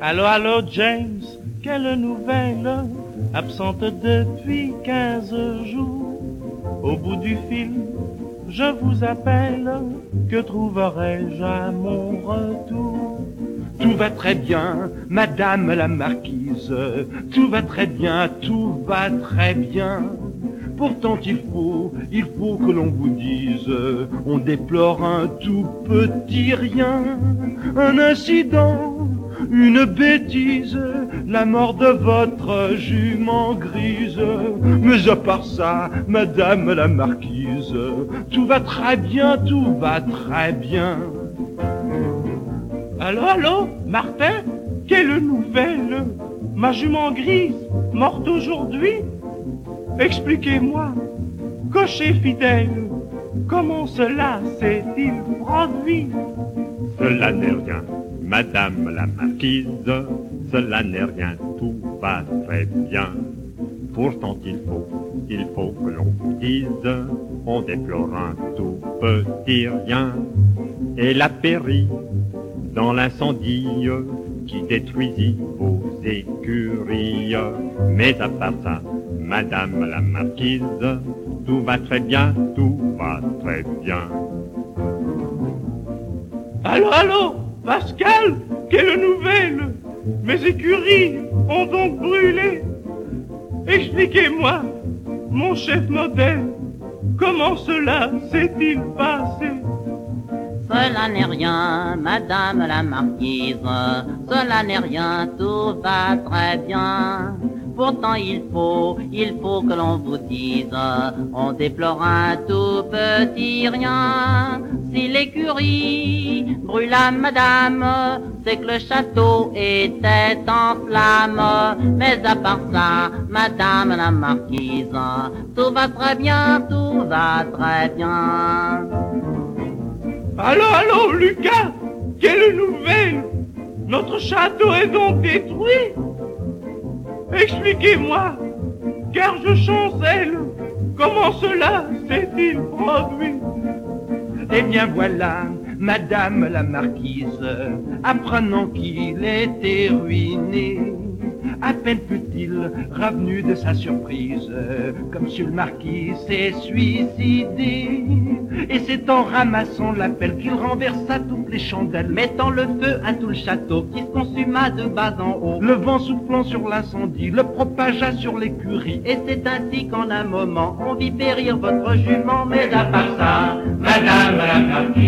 Allô, allô, James, quelle nouvelle? Absente depuis 15 jours. Au bout du fil, je vous appelle. Que trouverai-je à mon retour? Tout va très bien, madame la marquise. Tout va très bien, tout va très bien. Pourtant il faut que l'on vous dise, on déplore un tout petit rien, un incident, une bêtise, la mort de votre jument grise. Mais à part ça, madame la marquise, tout va très bien, tout va très bien. Allô, allô, Martin, quelle nouvelle? Ma jument grise, morte aujourd'hui? Expliquez-moi, cocher fidèle, comment cela s'est-il produit? Cela n'est rien, madame la marquise, cela n'est rien, tout va très bien. Pourtant il faut que l'on vous dise, on déplore un tout petit rien. Elle a péri dans l'incendie qui détruisit vos écuries. Mais à part ça, madame la marquise, tout va très bien, tout va très bien. Allô, allô, Pascal, quelle nouvelle? Mes écuries ont donc brûlé. Expliquez-moi, mon chef modèle, comment cela s'est-il passé? Cela n'est rien, madame la marquise, cela n'est rien, tout va très bien. Pourtant il faut que l'on vous dise, on déplore un tout petit rien. Si l'écurie brûla, madame, c'est que le château était en flammes. Mais à part ça, madame la marquise, tout va très bien, tout va très bien. Allô, allô, Lucas, quelle nouvelle? Notre château est donc détruit? Expliquez-moi, car je chancelle, comment cela s'est-il produit? Eh bien voilà, madame la marquise, apprenant qu'il était ruiné, à peine fut-il revenu de sa surprise, comme monsieur le marquis s'est suicidé. Et c'est en ramassant la pelle qu'il renversa toutes les chandelles, mettant le feu à tout le château qui se consuma de bas en haut. Le vent soufflant sur l'incendie le propagea sur l'écurie, et c'est ainsi qu'en un moment on vit périr votre jument. Mais à part ça, madame la marquise,